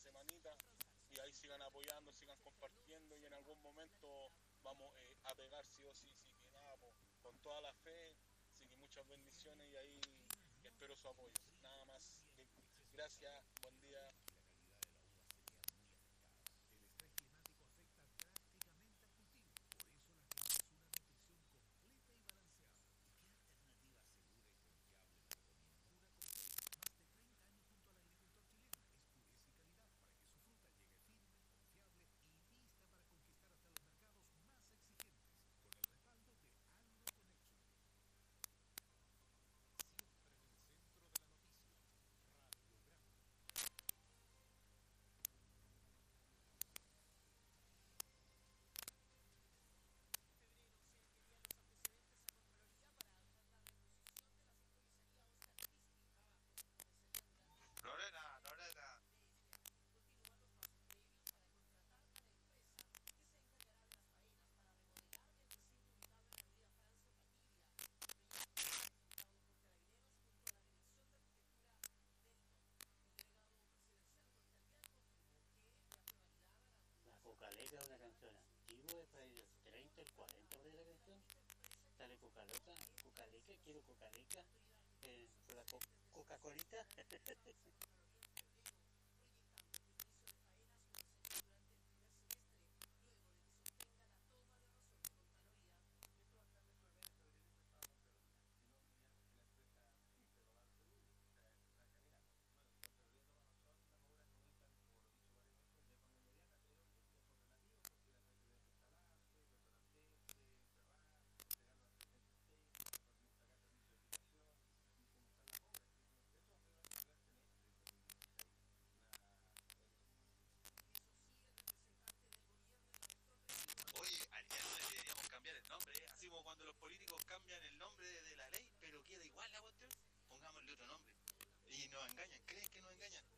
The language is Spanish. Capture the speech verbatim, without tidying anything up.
semanita, y ahí sigan apoyando, sigan compartiendo, y en algún momento vamos eh, a pegar sí o sí, sí que nada, po, con toda la fe, así que muchas bendiciones y ahí espero su apoyo. Nada más, gracias, buen día. Lorena, Lorena. La Cocaleca es una canción antigua, es para el treinta, el cuarenta por ahí la canción. Sale Cocaleca, Cocaleca, quiero Cocaleca, eh, con la co Coca-Colita. Oye, al día de hoy deberíamos cambiar el nombre, ¿eh? Así como cuando los políticos cambian el nombre de, de la ley, pero queda igual la cuestión, pongámosle otro nombre. Y nos engañan, ¿creen que nos engañan?